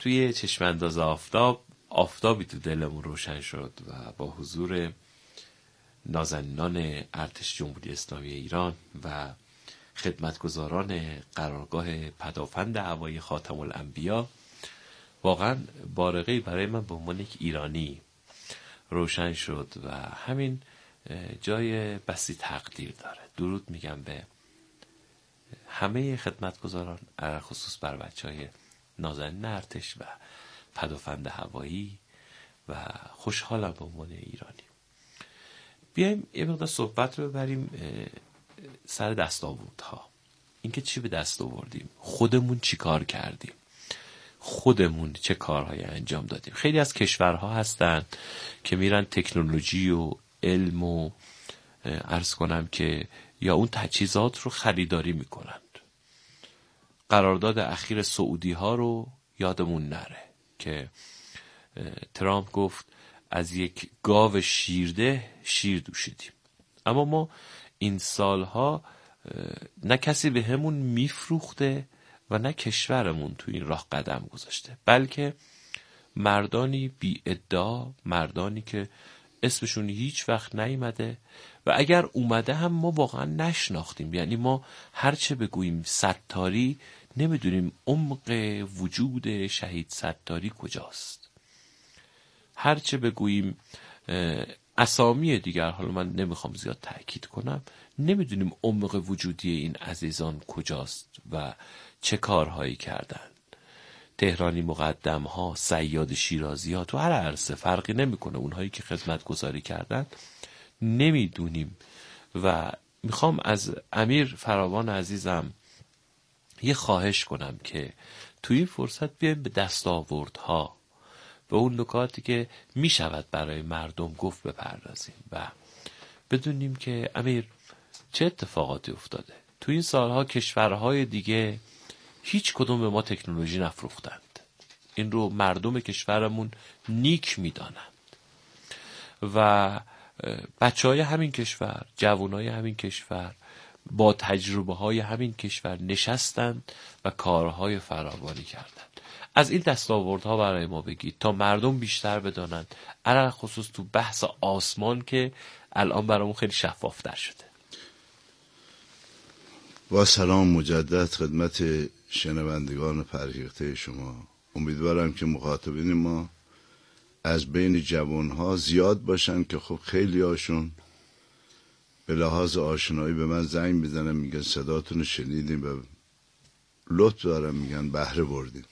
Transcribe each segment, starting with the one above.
توی چشمانداز آفتابی تو دلمون روشن شد و با حضور نازنینان ارتش جمهوری اسلامی ایران و خدمتگزاران قرارگاه پدافند هوایی خاتم الانبیا واقعا بارقه‌ای برای من به عنوان یک ایرانی روشن شد و همین جای بسی تقدیر داره. درود میگم به همه خدمتگزاران، علاوه خصوص بر بچهای نازنین ارتش و پدافند هوایی و خوشحالم به عنوان ایرانی. بیایم یه مقدار صحبت رو ببریم سر دستاوردها. اینکه چی به دست آوردیم، خودمون چی کار کردیم، خودمون چه کارهایی انجام دادیم. خیلی از کشورها هستن که میرن تکنولوژی و علم و عرض کنم که یا اون تجهیزات رو خریداری میکنند. قرارداد اخیر سعودی ها رو یادمون نره که ترامپ گفت از یک گاو شیرده شیر دوشیدیم. اما ما این سالها نه کسی به همون میفروخته و نه کشورمون تو این راه قدم گذاشته، بلکه مردانی بی ادعا، مردانی که اسمشون هیچ وقت نیامده و اگر اومده هم ما واقعا نشناختیم. یعنی ما هرچه بگوییم ستاری نمیدونیم عمق وجود شهید ستاری کجاست. هرچه بگوییم اسامی دیگر، حالا من نمیخوام زیاد تأکید کنم، نمیدونیم عمق وجودی این عزیزان کجاست و چه کارهایی کردن. تهرانی مقدم ها، صیاد شیرازی ها، تو هر عرصه فرقی نمیکنه، اونهایی که خدمت گذاری کردن نمیدونیم. و میخوام از امیر فراوان عزیزم یه خواهش کنم که توی این فرصت بیایم به دستاوردها، به اون نکاتی که میشود برای مردم گفت بپردازیم و بدونیم که امیر چه اتفاقاتی افتاده. توی این سالها کشورهای دیگه هیچ کدوم به ما تکنولوژی نفروختند. این رو مردم کشورمون نیک میدانند و بچهای همین کشور، جوانای همین کشور با تجربه های همین کشور نشستند و کارهای فراوانی کردند. از این دستاوردها برای ما بگید تا مردم بیشتر بدانند، علاوه خصوص تو بحث آسمان که الان برامون خیلی شفافتر شده. با سلام مجدد خدمت شنوندگان فرهیخته شما. امیدوارم که مخاطبین ما از بین جوانها زیاد باشن که خب خیلی هاشون به لحاظ آشنایی به من زنگ میزنن میگن صداتون رو شنیدیم و لطف دارم میگن بهره بردیم.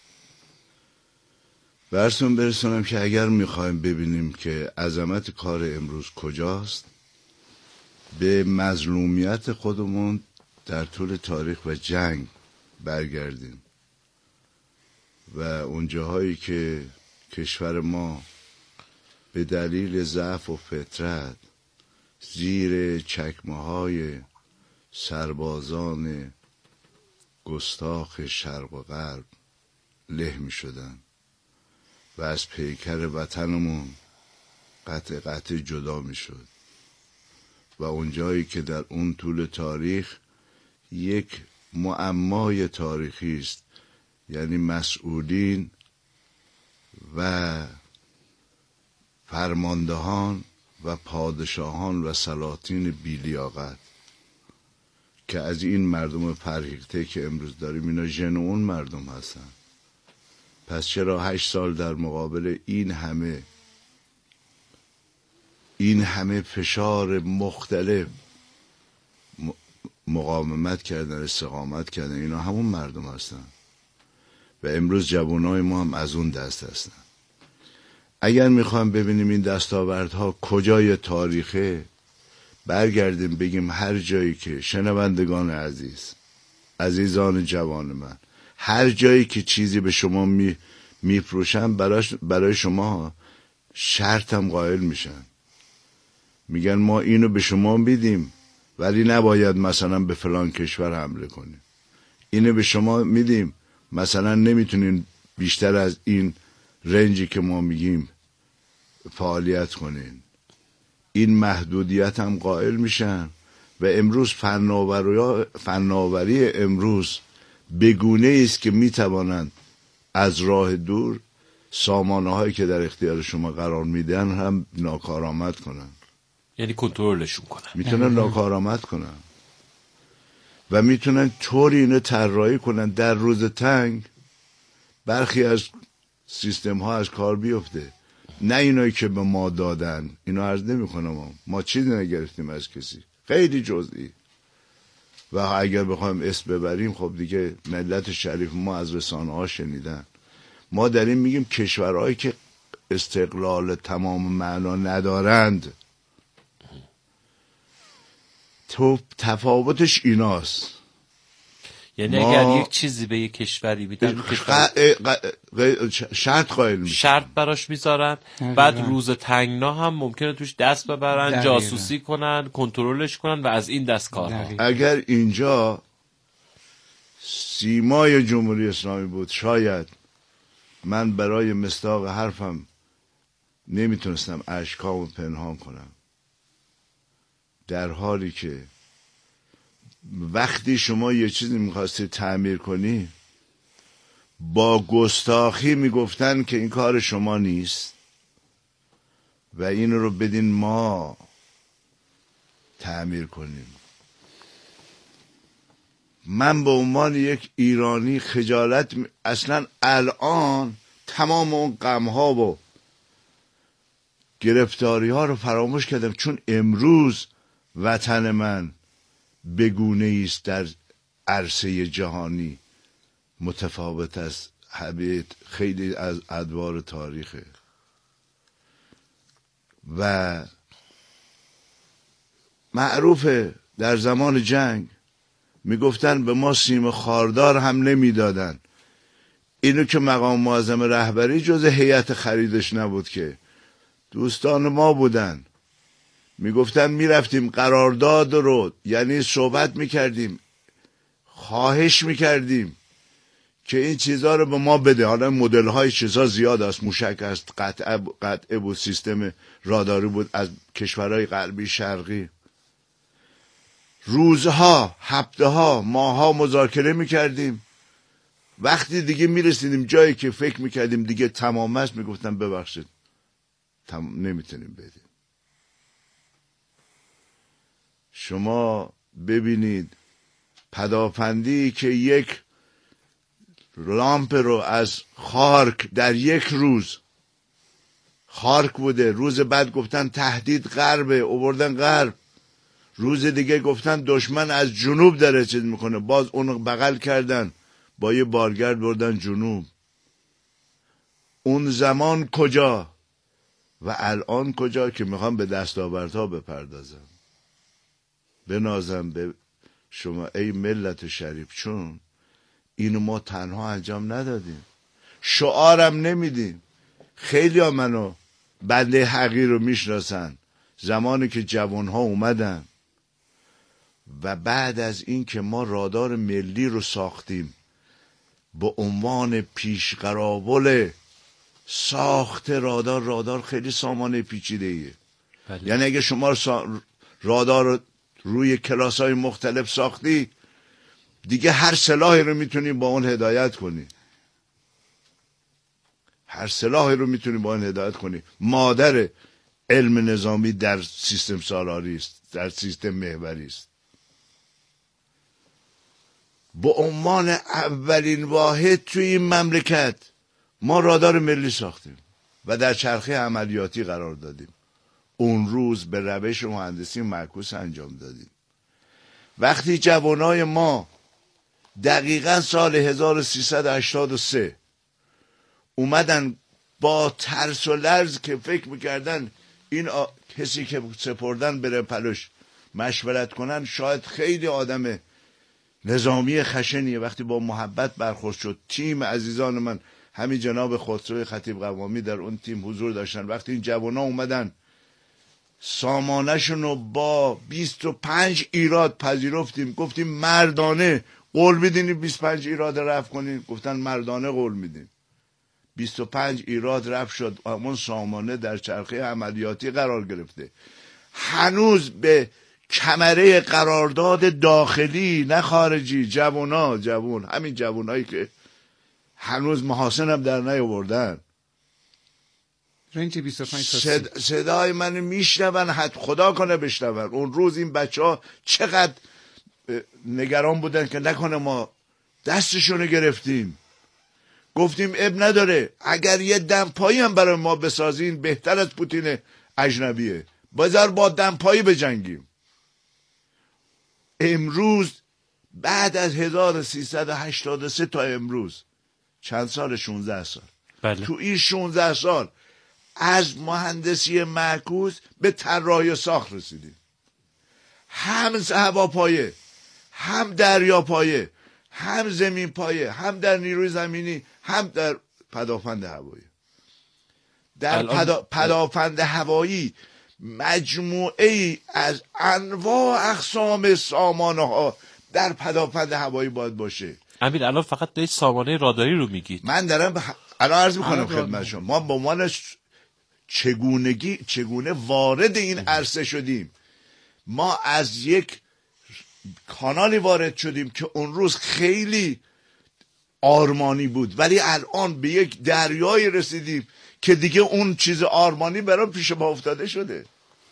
برسون برسونم که اگر میخوایم ببینیم که عظمت کار امروز کجاست، به مظلومیت خودمون در طول تاریخ و جنگ برگردیم و اون جاهایی که کشور ما به دلیل ضعف و فطرت زیر چکمه‌های سربازان گستاخ شرق و غرب له می شدن و از پیکر وطنمون قطع جدا می شد و اون جایی که در اون طول تاریخ یک معمای تاریخی است، یعنی مسئولین و فرماندهان و پادشاهان و سلاطین بی‌لیاقت که از این مردم فرهیخته که امروز داریم اینا ژن اون مردم هستن. پس چرا 8 سال در مقابل این همه فشار مختلف مقاومت کردن، استقامت کردن؟ اینا همون مردم هستن و امروز جوانای ما هم از اون دست هستن. اگر میخوایم ببینیم این دستاوردها کجای تاریخه، برگردیم بگیم هر جایی که شنوندگان عزیزان جوان من، هر جایی که چیزی به شما میفروشن برای شما شرطم قائل میشن، میگن ما اینو به شما میدیم ولی نباید مثلا به فلان کشور حمله کنیم، اینو به شما میدیم مثلا نمیتونین بیشتر از این رنجی که ما میگیم فعالیت کنین. این محدودیت هم قائل میشن و امروز فناوری امروز بگونه است که میتوانند از راه دور سامانه هایی که در اختیار شما قرار میدن هم ناکارآمد کنن، یعنی کنترلشون کنن، میتونن ناکارآمد کنن و میتونن طوری اینو طراحی کنن در روز تنگ برخی از سیستم ها از کار بیفته. نه اینایی که به ما دادن، اینو عرض نمی کنم، ما چیزی نگرفتیم از کسی، خیلی جزئی. و اگر بخوایم اسم ببریم خب دیگه ملت شریف ما از رسانه ها شنیدن. ما در این میگیم کشورهایی که استقلال تمام معنا ندارند، تو تفاوتش ایناست. یعنی اگر یک چیزی به یک کشوری میدن شرط قائل میشن، شرط براش میذارن، بعد روز تنگنا هم ممکنه توش دست ببرن، جاسوسی کنن، کنترلش کنن و از این دست کارها. اگر اینجا سیمای جمهوری اسلامی بود شاید من برای مصداق حرفم نمیتونستم اشکامو پنهان کنم، در حالی که وقتی شما یه چیزی میخواستی تعمیر کنی با گستاخی میگفتن که این کار شما نیست و این رو بدین ما تعمیر کنیم. من به عنوان یک ایرانی خجالت اصلا الان تمام اون غم‌ها و گرفتاری‌ها رو فراموش کردم، چون امروز وطن من بگونه است در عرصه جهانی متفاوت از خیلی از ادوار تاریخه و معروفه در زمان جنگ میگفتن به ما سیم خاردار هم نمیدادن. اینو که مقام معظم رهبری جز هیئت خریدش نبود که دوستان ما بودن، میگفتن میرفتیم قرارداد رو یعنی صحبت میکردیم، خواهش میکردیم که این چیزها رو به ما بده. حالا مدل های چیزها زیاد است، موشک است، قطعه بود، سیستم راداری بود از کشورهای غربی شرقی. روزها، هفته ها، ماه ها مذاکره میکردیم. وقتی دیگه میرسیدیم جایی که فکر میکردیم دیگه تمام است، میگفتن ببخشید نمیتونیم بدیم. شما ببینید پدافندی که یک لامپ رو از خارک در یک روز خارک بوده، روز بعد گفتن تهدید غربه، آوردن غرب، روز دیگه گفتن دشمن از جنوب داره چیز میکنه، باز اونو بغل کردن با یه بارگرد بردن جنوب. اون زمان کجا و الان کجا که میخوام به دستاوردها بپردازم، بنازم به شما ای ملت شریف، چون اینو ما تنها انجام ندادیم، شعارم نمیدیم. خیلی ها منو بنده حقیر رو میشناسن، زمانی که جوانها اومدن و بعد از این که ما رادار ملی رو ساختیم به عنوان پیشقراول ساخت رادار خیلی سامانه پیچیده ایه. یعنی اگه شما رادار رو روی کلاس های مختلف ساختی دیگه هر سلاحی رو میتونی با اون هدایت کنی، هر سلاحی رو میتونی با اون هدایت کنی. مادر علم نظامی در سیستم سالاری است، در سیستم محوری است. به عنوان اولین واحد توی این مملکت ما رادار ملی ساختیم و در چرخه عملیاتی قرار دادیم. اون روز به روش مهندسی معکوس انجام دادیم. وقتی جوانای ما دقیقا سال 1383 اومدن با ترس و لرز که فکر میکردن این کسی که سپردن بره پلوش مشورت کنن، شاید خیلی آدم نظامی خشنیه، وقتی با محبت برخورد شد. تیم عزیزان من، همین جناب خسرو خطیب قوامی در اون تیم حضور داشتن. وقتی این جوانا اومدن سامانه‌شون رو با 25 ایراد پذیرفتیم، گفتیم مردانه قول میدین 25 ایراد رفع کنین؟ گفتن مردانه قول میدیم. 25 ایراد رفع شد، همون سامانه در چرخه عملیاتی قرار گرفته. هنوز به کمره قرارداد داخلی نه خارجی جوان همین جوانایی که هنوز محاسن هم در نیاوردن. رنج 25 تا صدای منو میشنون، حد خدا کنه بشنون. اون روز این بچه ها چقدر نگران بودن که نکنه ما دستشونو گرفتیم. گفتیم اب نداره، اگر یه دمپایی هم برای ما بسازین بهتر از پوتین اجنبیه، بذار با دمپایی بجنگیم. امروز بعد از 1383 تا امروز چند سال؟ 16 سال. بله. تو این 16 سال از مهندسی معکوس به طراحی ساخت رسیدیم. هم هواپایه، هم دریاپایه، هم زمین پایه، هم در نیروی زمینی، هم در پدافند هوایی. در پدافند هوایی مجموعه ای از انواع اقسام سامانه ها در پدافند هوایی باید باشه. امیر الان فقط دارید سامانه راداری رو میگید. من دارم الان عرض میکنم خدمت شما، ما به عنوان چگونه وارد این عرصه شدیم. ما از یک کانالی وارد شدیم که اون روز خیلی آرمانی بود، ولی الان به یک دریایی رسیدیم که دیگه اون چیز آرمانی برای پیش ما افتاده شده.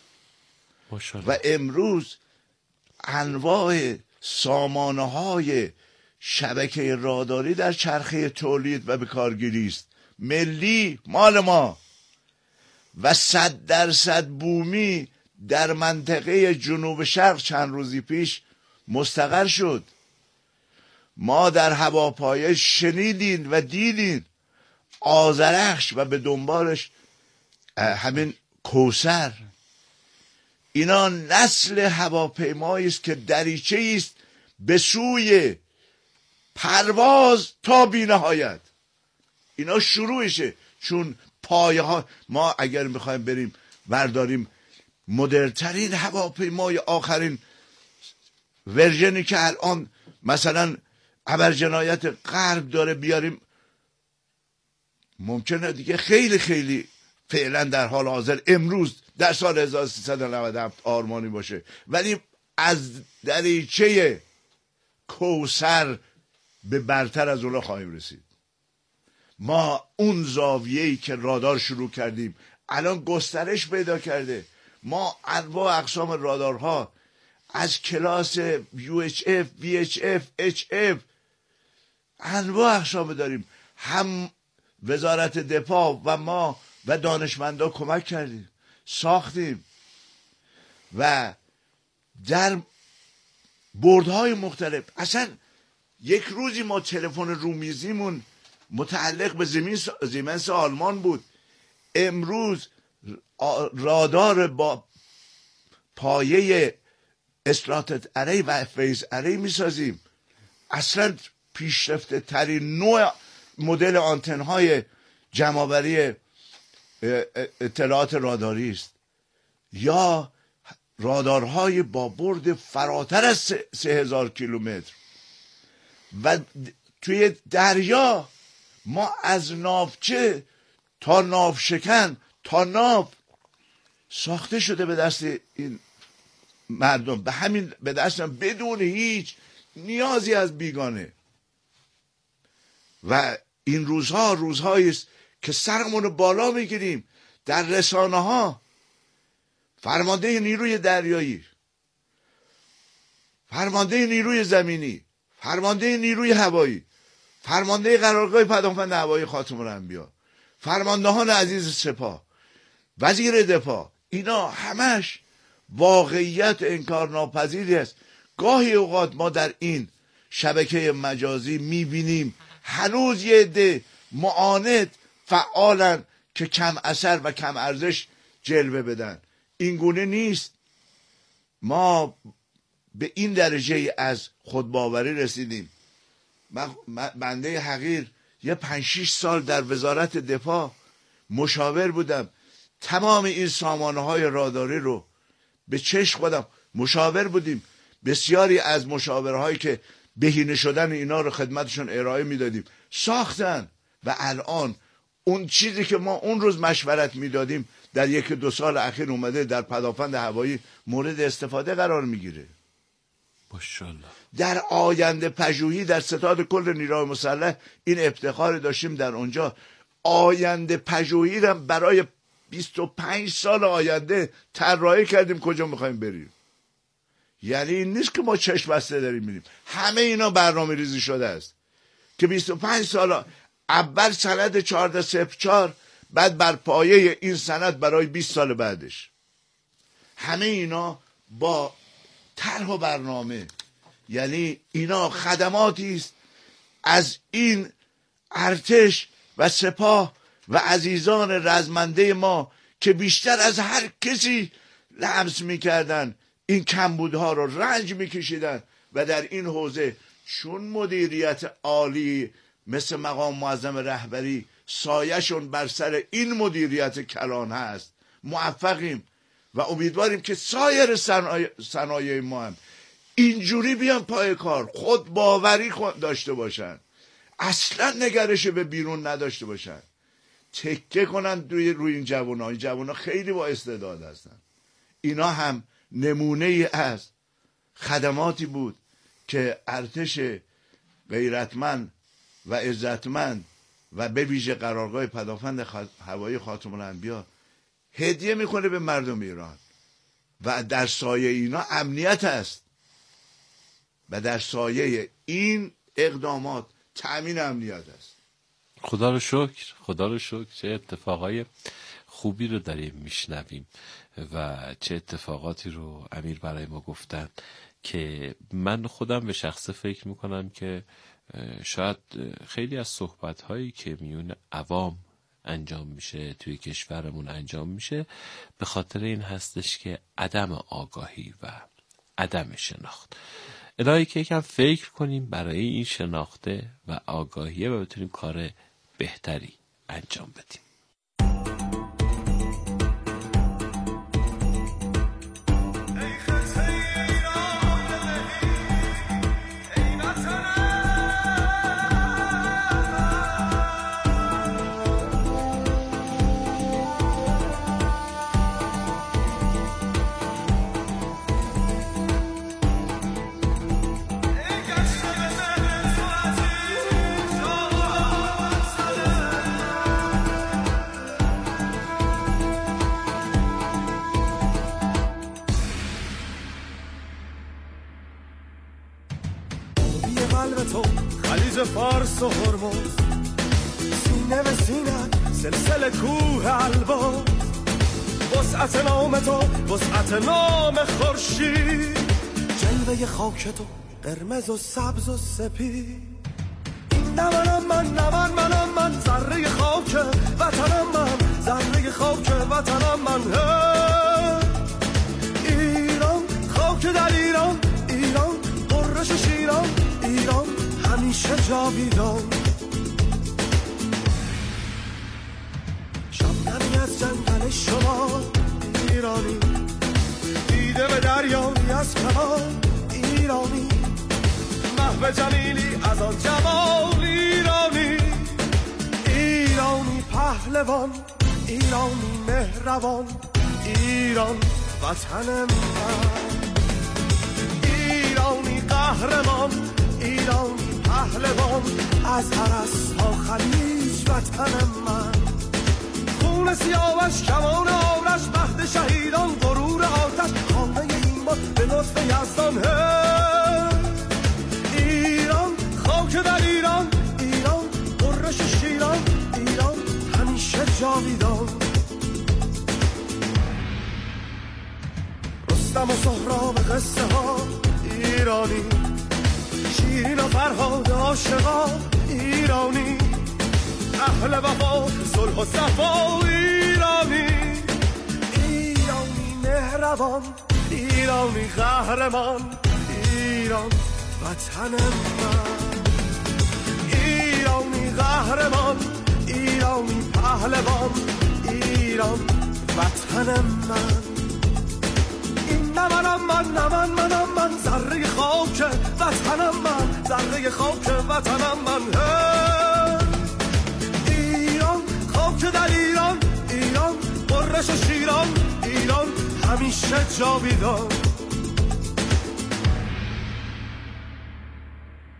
و امروز انواع سامانه های شبکه راداری در چرخه تولید و به کارگیری است. ملی مال ما و 100% بومی در منطقه جنوب شرق چند روزی پیش مستقر شد. ما در هواپایه شنیدین و دیدین آذرخش و به دنبالش همین کوثر. اینا نسل هواپیمایی است که دریچه است به سوی پرواز تا بی‌نهایت. اینا شروعشه، چون پایه ها ما اگر میخوایم بریم برداریم مدرن‌ترین هواپیمای آخرین ورژنی که الان مثلا ابرجنایت غرب داره بیاریم، ممکنه دیگه خیلی خیلی فعلا در حال حاضر امروز در سال 1397 آرمانی باشه، ولی از دریچه کوثر به برتر از اونها خواهیم رسید. ما اون زاویه‌ای که رادار شروع کردیم الان گسترش پیدا کرده. ما انواع اقسام رادارها از کلاس UHF، VHF، HF انواع اقسام داریم. هم وزارت دفاع و ما و دانشمندا کمک کردیم، ساختیم و در بردهای مختلف. اصلا یک روزی ما تلفن رومیزیمون متعلق به زیمنس آلمان بود. امروز رادار با پایه استراتت اری و فیز اری میسازیم. اصلا پیشرفته ترین نوع مدل آنتن های جمع‌آوری اطلاعات راداری است، یا رادارهای با برد فراتر از 3000 کیلومتر. و توی دریا ما از ناوچه تا ناوشکن تا ناو ساخته شده به دست این مردم، به همین به دست بدون هیچ نیازی از بیگانه. و این روزها روزهایی است که سرمون رو بالا میگیریم در رسانه ها. فرمانده نیروی دریایی، فرمانده نیروی زمینی، فرمانده نیروی هوایی، فرمانده قرارگاه پدافند هوایی خاتم الانبیا، فرماندهان عزیز سپاه، وزیر دفاع، اینا همش واقعیت انکارناپذیری است. گاهی اوقات ما در این شبکه مجازی میبینیم هنوز یه عده معاند فعالن که کم اثر و کم ارزش جلوه بدن. این گونه نیست. ما به این درجه از خودباوری رسیدیم. بنده حقیر یه 5-6 سال در وزارت دفاع مشاور بودم. تمام این سامانه های راداری رو به چشم خودم مشاور بودیم. بسیاری از مشاورهایی که بهینه شدن اینا رو خدمتشون ارائه میدادیم ساختن و الان اون چیزی که ما اون روز مشورت میدادیم در 1-2 سال اخیر اومده در پدافند هوایی مورد استفاده قرار میگیره. ماشاءالله. در آینده پژوهی در ستاد کل نیروهای مسلح این افتخار داشتیم در اونجا. آینده پژوهی رو برای 25 سال آینده طراحی کردیم کجا میخوایم بریم. یعنی این نیست که ما چشم بسته داریم میریم، همه اینا برنامه ریزی شده است که 25 سال اول سند 1404، بعد بر پایه این سند برای 20 سال بعدش. همه اینا با طرح و برنامه. یعنی اینا خدماتی است از این ارتش و سپاه و عزیزان رزمنده ما که بیشتر از هر کسی لمس میکردن این کمبودها رو، رنج میکشیدن و در این حوزه چون مدیریت عالی مثل مقام معظم رهبری سایه‌شون بر سر این مدیریت کلان هست، موفقیم و امیدواریم که سایر صنایع ما هم اینجوری بیان پای کار، خود باوری داشته باشن، اصلا نگرش به بیرون نداشته باشن، تکیه کنن روی این جوان‌ها. این جوان‌ها خیلی با استعداد هستن. اینا هم نمونه ای از خدماتی بود که ارتش غیرتمند و عزتمند و به ویژه قرارگاه پدافند هوایی خاتم الانبیا هدیه میکنه به مردم ایران و در سایه اینا امنیت است و در سایه این اقدامات تأمین امنیت است. خدا رو شکر، خدا رو شکر چه اتفاقای خوبی رو داریم میشنویم و چه اتفاقاتی رو امیر برای ما گفتن که من خودم به شخصه فکر میکنم که شاید خیلی از صحبت‌هایی که میون عوام انجام میشه توی کشورمون انجام میشه به خاطر این هستش که عدم آگاهی و عدم شناخت. الهی که یکم فکر کنیم برای این شناخته و آگاهیه و بتونیم کار بهتری انجام بدیم. فارس و هرمز، سینه به سینه سلسله کوه البرز، وسعت نام تو وسعت نام خورشید، جلوه خاک تو قرمز و سبز و سپید. این نمانم من ذره خاک وطنم، من ذره خاک وطنم، من ایران، خاک در ایران، ایران قرش شیران، ایران همیشه جاویدان. شبنمی از جنگل شما ایرانی، دیده به دریایی از کمان ایرانی، محو جمیلی از آن جمال ایرانی، ایرانی پهلوان، ایرانی مهربان، ایران وطن من، ایرانی قهرمان، ایرانی پهلوان، از عرس تا خلیج وطن من، خون سیاوش کمان آرش، مهد شهیدان غرور آتش، خانه ایمان به لطف یزدان. ایران، خاک در ایران، ایران قرش شیران، ایران همیشه جاویدان. رستم و سهراب قصه ها ایرانی، شیرین و فرهاد عاشقا ایرانی، اهل وفا صلح و صفا ایرانی، ایرانی مهربان، ایرانی قهرمان، ایران وطن من، ایرانی قهرمان، ایرانی پهلوان، ایران وطن من. این نمانم من ذره خاک وطنم، من ذره خاک وطنم، من ایران، خاک در ایران، ایران قرش و شیران، ایران همیشه جاویدان.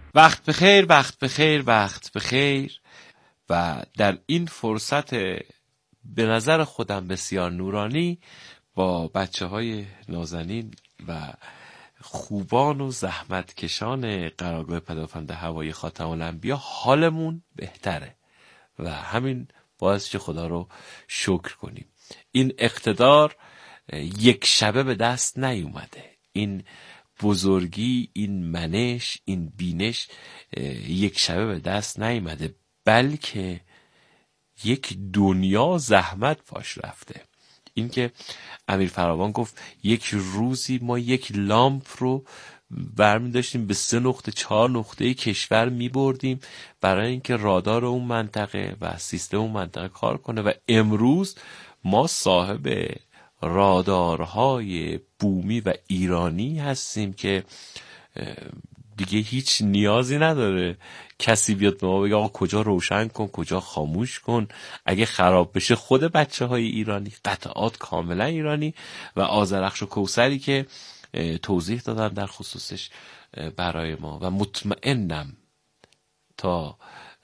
وقت بخیر، وقت بخیر، وقت بخیر. و در این فرصت به نظر خودم بسیار نورانی با بچه‌های نازنین و خوبان و زحمتکشان قرارگاه پدافند هوایی خاتم الانبیا حالمون بهتره و همین باعث که خدا رو شکر کنیم. این اقتدار یک شبه به دست نیومده، این بزرگی، این منش، این بینش یک شبه به دست نیومده، بلکه یک دنیا زحمت پاش رفته. این که امیر فراوان گفت یک روزی ما یک لامپ رو برمی داشتیم به 3 نقطه 4 نقطه کشور می بردیم برای اینکه رادار اون منطقه و سیستم اون منطقه کار کنه و امروز ما صاحب رادارهای بومی و ایرانی هستیم که دیگه هیچ نیازی نداره کسی بیاد به ما بگه آقا کجا روشن کن، کجا خاموش کن. اگه خراب بشه خود بچه‌های ایرانی، قطعات کاملا ایرانی و آذرخش و کوثری که توضیح دادن در خصوصش برای ما و مطمئنم تا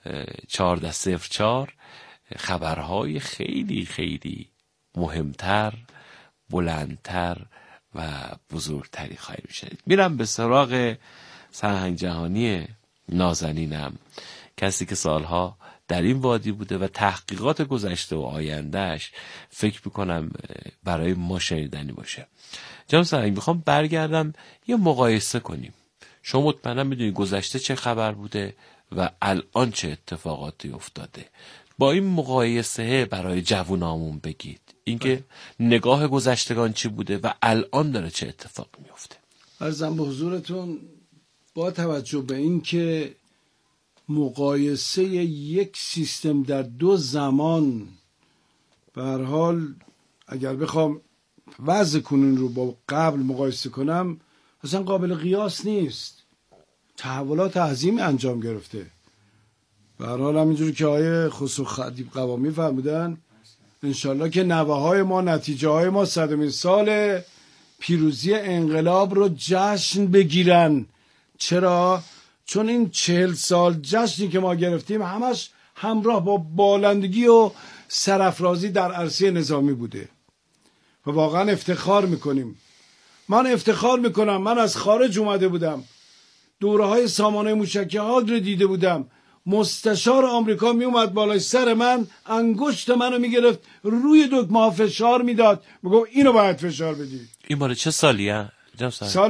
1404 خبرهای خیلی خیلی مهمتر، بلندتر و بزرگتری خواهیم شنید. میرم به سراغ سرهنگ جهانی نازنینم، کسی که سالها در این وادی بوده و تحقیقات گذشته و آیندهش فکر میکنم برای ما شنیدنی باشه. جناب سرهنگ، میخوام برگردم یه مقایسه کنیم. شما مطمئنا میدونید گذشته چه خبر بوده و الان چه اتفاقاتی افتاده. با این مقایسه برای جوونامون بگید اینکه نگاه گذشتگان چی بوده و الان داره چه اتفاق میفته. عرضم به حضورتون با توجه به این که مقایسه یک سیستم در 2 زمان به هر حال اگر بخوام وضع کنون رو با قبل مقایسه کنم اصلا قابل قیاس نیست. تحولات عظیم انجام گرفته. به هر حال همینجوری که آیه خسرو خدیب قوامی فرمودن انشالله که نوه های ما، نتیجه های ما 100مین سال پیروزی انقلاب رو جشن بگیرن. چرا؟ چون این 40 سال جشنی که ما گرفتیم همش همراه با بالندگی و سرافرازی در عرصه نظامی بوده و واقعا افتخار میکنیم. من افتخار میکنم من از خارج اومده بودم، دوره های سامانه موشکی هاگ رو دیده بودم. مستشار آمریکا می اومد بالای سر من، انگشت منو میگرفت روی دکمه ها فشار میداد، میگفت اینو باید فشار بدی. این مال چه سالیه؟ سال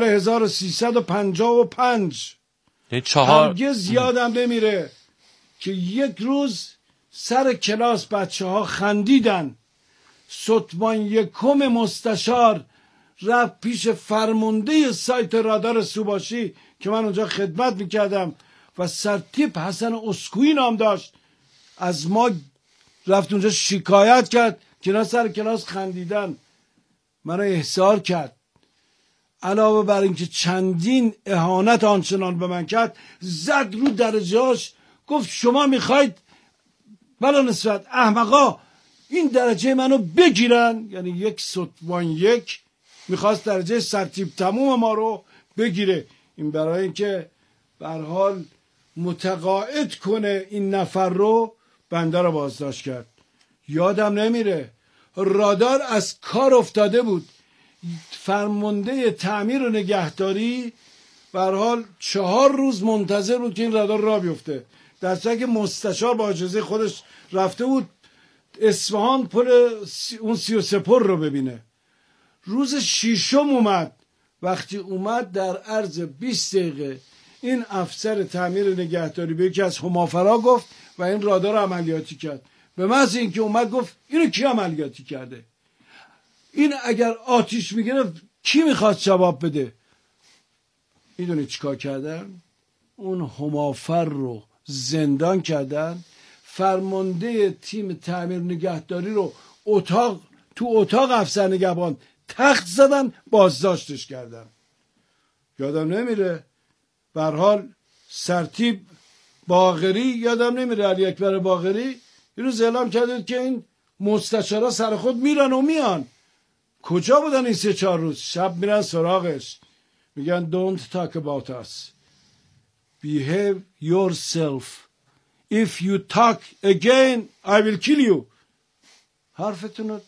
1355. هرگز یادم نمیره که یک روز سر کلاس بچه ها خندیدن. ستمان یکم مستشار رفت پیش فرمانده سایت رادار سوباشی که من اونجا خدمت میکردم و سرتیپ حسن اسکویی نام داشت، از ما رفت اونجا شکایت کرد که اینا سر کلاس خندیدن. منو احضار کرد. علاوه بر اینکه چندین اهانت آنچنان به من کرد، زد رو درجهاش گفت شما میخواید بلا نسبت احمقا این درجه منو بگیرن. یعنی 1 ستوان 1 میخواست درجه سرتیپ تموم ما رو بگیره. این برای اینکه به هر حال متقاعد کنه این نفر رو، بنده رو بازداشت کرد. یادم نمیره رادار از کار افتاده بود. فرمانده تعمیر و نگهداری به هر حال 4 روز منتظر بود که این رادار راه بیفته، در صورتی که مستشار با اجازه خودش رفته بود اصفهان پل اون 33 پر رو ببینه. روز 6 اومد. وقتی اومد در عرض 20 دقیقه این افسر تعمیر نگهداری به یکی از همافرا گفت و این رادار عملیاتی کرد. به محض اینکه اومد گفت اینو کی عملیاتی کرده؟ این اگر آتیش میگرفت کی میخواد جواب بده؟ میدونی چیکار کردن؟ اون همافر رو زندان کردن. فرمانده تیم تعمیر نگهداری رو تو اتاق افسر نگهبان تخت زدن، بازداشتش کردن. یادم نمیره. به هر حال سرتیپ باقری، یادم نمیره علی اکبر باقری این روز اعلام کرده که این مستشارا سر خود میرن و میان. کجا بودن این 3-4 روز؟ شب میرن سراغش میگن don't talk about us، behave yourself. If you talk again I will kill you. حرفتون رو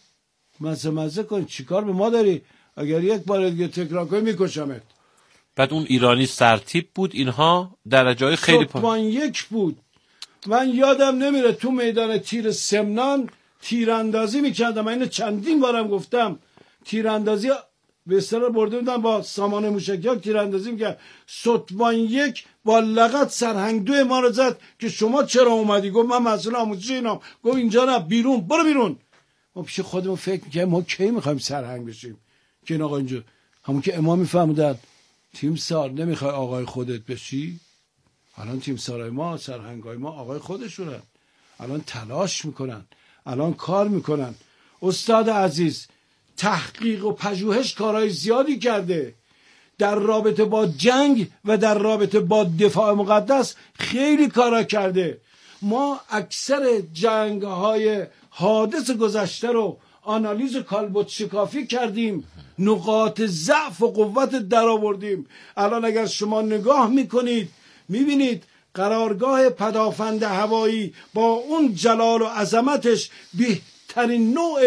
مزه کن. چیکار به ما داری؟ اگر یک بار دیگه تکرار کنی میکشمت. بعد اون ایرانی سرتیپ بود، اینها درجه‌های خیلی ستمان یک بود. من یادم نمیره تو میدان تیر سمنان تیراندازی میکردم. من اینو چندین بارم گفتم. تیراندازی به اصطلاح برده بودن با سامان موشکی‌ها تیراندازی میکرد. ستمان یک با لغت سرهنگ 2 ما رو زد که شما چرا اومدی؟ گفت من مسئول آموزش اینام. گفت اینجا نه، بیرون، برو بیرون. ما پیش خودمون فکر میکنیم ما کی میخوایم سرهنگ بشیم که این آقا اینجا همون که امام میفهمودن تیمسار نمیخوای آقای خودت بشی. الان تیمسارای ما، سرهنگای ما آقای خودشونن. الان تلاش میکنن، الان کار میکنن. استاد عزیز تحقیق و پژوهش کارهای زیادی کرده در رابطه با جنگ و در رابطه با دفاع مقدس، خیلی کارا کرده. ما اکثر جنگ‌های حادث گذشته رو آنالیز کالبد شکافی کردیم، نقاط ضعف و قوت در آوردیم. الان اگر شما نگاه میکنید میبینید قرارگاه پدافند هوایی با اون جلال و عظمتش بهترین نوع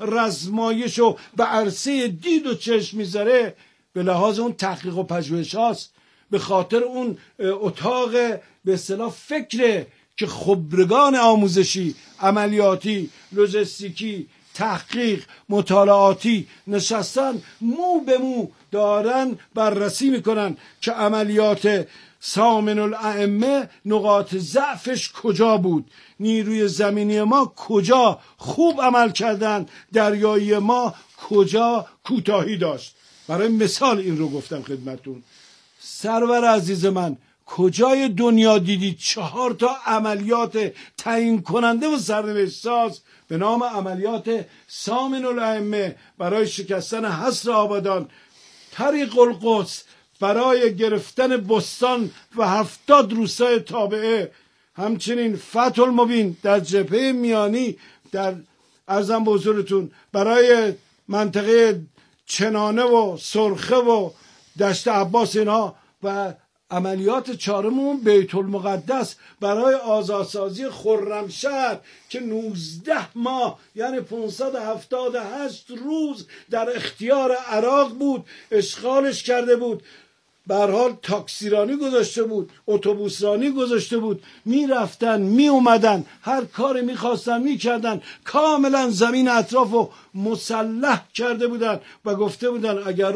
رزمایش و به عرصه دید و چشم میذاره به لحاظ اون تحقیق و پژوهش هاست، به خاطر اون اتاق به اصطلاح فکره که خبرگان آموزشی، عملیاتی، لوجستیکی، تحقیق، مطالعاتی نشستن مو به مو دارن بررسی میکنن که عملیات سامن الائمه نقاط ضعفش کجا بود، نیروی زمینی ما کجا خوب عمل کردن، دریایی ما کجا کوتاهی داشت. برای مثال این رو گفتم خدمتون. سرور عزیز من، کجای دنیا دیدید 4 عملیات تعیین کننده و سرنوشت ساز به نام عملیات سامن الائمه برای شکستن حصر آبادان، طریق القدس برای گرفتن بستان و 70 روستای تابعه، همچنین فتح المبین در جبهه میانی در عرضم به حضورتون برای منطقه چنانه و سرخه و دشت عباس اینها، و عملیات 4 بیت المقدس برای آزادسازی خرمشهر که 19 ماه یعنی 578 روز در اختیار عراق بود، اشغالش کرده بود. به هر حال تاکسیرانی گذاشته بود، اتوبوسرانی گذاشته بود، می رفتن می اومدن، هر کاری می خواستن می کردن، کاملا زمین اطرافو مسلح کرده بودن و گفته بودن اگر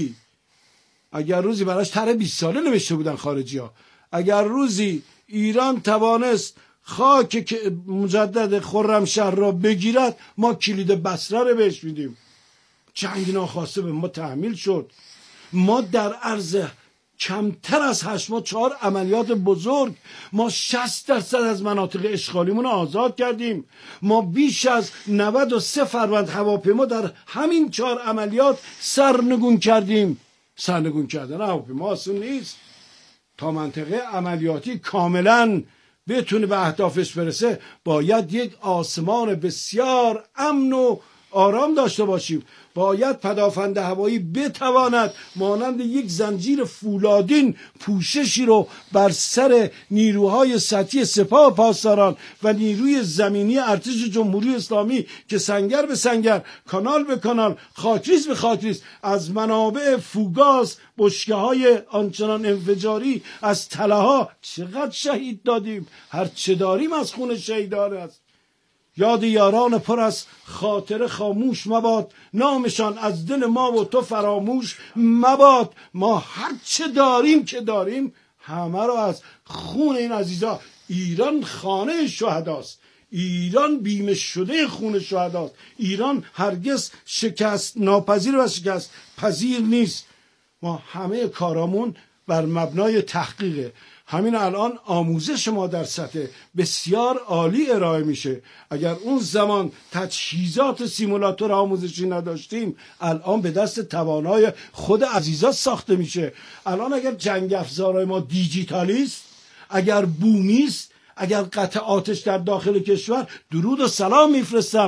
روزی براش طرح 20 ساله نوشته بودن خارجی ها، اگر روزی ایران توانست خاک مجدد خرمشهر را بگیرد ما کلید بصره رو بهش میدیم. جنگ ناخواسته به ما تحمیل شد. ما در عرض کمتر از 8 ماه 4 عملیات بزرگ، ما 60% از مناطق اشغالیمون رو آزاد کردیم. ما بیش از 93 فروند هواپیما در همین 4 عملیات سرنگون کردیم. سرنگون کردن هواپیما آسون نیست. تا منطقه عملیاتی کاملا بتونه به اهدافش برسه باید یک آسمان بسیار امن و آرام داشته باشیم. باید پدافند هوایی بتواند مانند یک زنجیر فولادین پوششی رو بر سر نیروهای سطحی سپاه پاسداران و نیروی زمینی ارتش جمهوری اسلامی که سنگر به سنگر، کانال به کانال، خاکریز به خاکریز از منابع فوگاز، بشکه‌های آنچنان انفجاری از تله‌ها چقدر شهید دادیم. هر چه داریم از خون شهیدان است. یاد یاران پر از خاطر خاموش مباد، نامشان از دل ما و تو فراموش مباد. ما هر چه داریم که داریم همه رو از خون این عزیزا. ایران خانه شهداست، ایران بیمه شده خون شهداست، ایران هرگز شکست ناپذیر و شکست پذیر نیست. ما همه کارامون بر مبنای تحقیقه. همین الان آموزش ما در سطح بسیار عالی ارائه میشه. اگر اون زمان تجهیزات سیمولاتور آموزشی نداشتیم الان به دست توانای خود عزیزا ساخته میشه. الان اگر جنگ افزارهای ما دیجیتالیست، اگر بومیست، اگر قطع آتش در داخل کشور، درود و سلام میفرستم